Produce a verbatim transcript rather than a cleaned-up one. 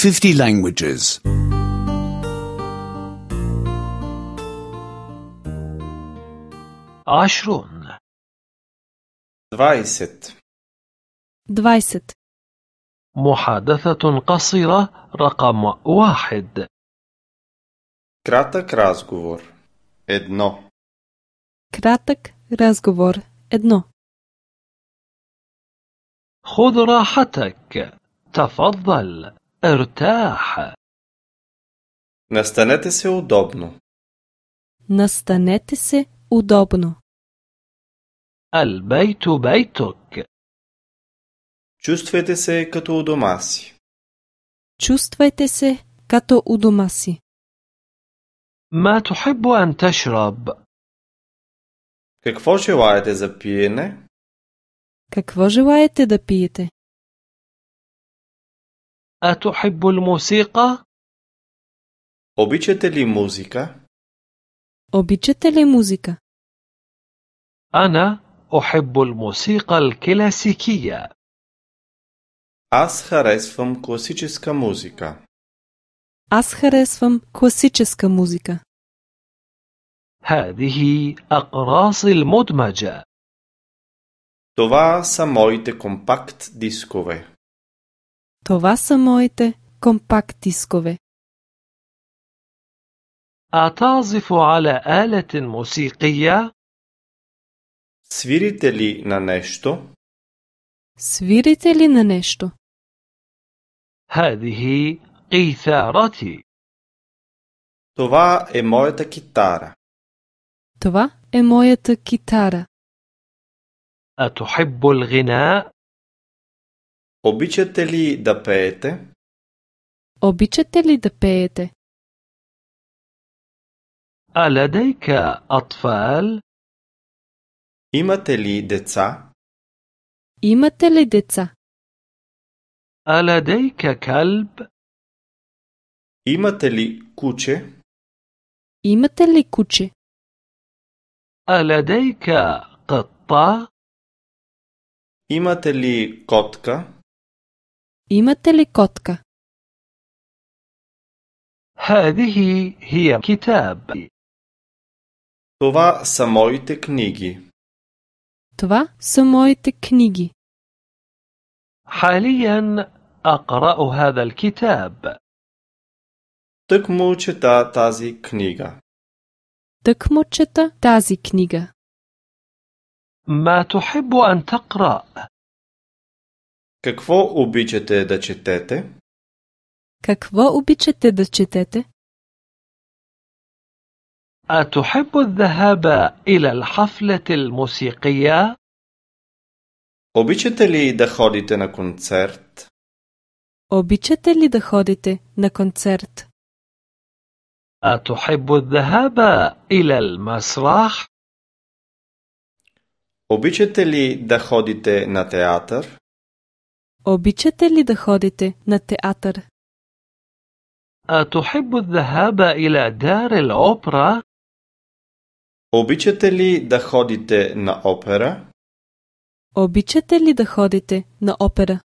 fifty languages. عشرون. двайсет. двайсет. محادثة قصيرة رقم واحد. Кратък разговор. Едно. Кратък разговор. Едно. خذ راحتك. تفضل. ارتاح. Настанете се удобно. Настанете се удобно. البيت بيتك. Чувствайте се като у дома си. Чувствайте се като у дома си. ما تحب أن تشرب؟ Какво желаете за пиене? Какво желаете да пиете? أتحب الموسيقى؟ Обичате ли музика? Обичате ли музика? أنا أحب الموسيقى الكلاسيكية. Аз харесвам класическа музика. Аз харесвам класическа музика. هذه أقراص المدمجة. Това са моите компакт дискове. Това са моите компакт дискове. أتعزف على آلة موسيقية؟ Свирите ли на нещо? Свирите ли на нещо? هذه قيثارتي. Това е моята китара. Това е моята китара. أتحب الغناء؟ Обичате ли да пеете? Обичате ли да пеете? ألديك أطفال؟ Имате ли деца? Имате ли деца? ألديك كلب؟ Имате ли куче? Имате ли куче? ألديك قطة؟ Имате ли котка? Имате ли котка? هذه هي كتاب. Това са моите книги. Това са моите книги. حاليا أقرأ هذا الكتاب. Тъкмо чета тази книга. Тъкмо чета тази книга. ما تحب أن تقرأ؟ Какво обичате да четете? Какво обичате да четете? أتحب الذهاب إلى الحفلة الموسيقية؟ Обичате ли да ходите на концерт? Обичате ли да ходите на концерт? أتحب الذهاب إلى المسرح؟ Обичате ли да ходите на театър? Обичате ли да ходите на театър? أتحب الذهاب إلى دار الأوبرا؟ Обичате ли да ходите на опера? Обичате ли да ходите на опера?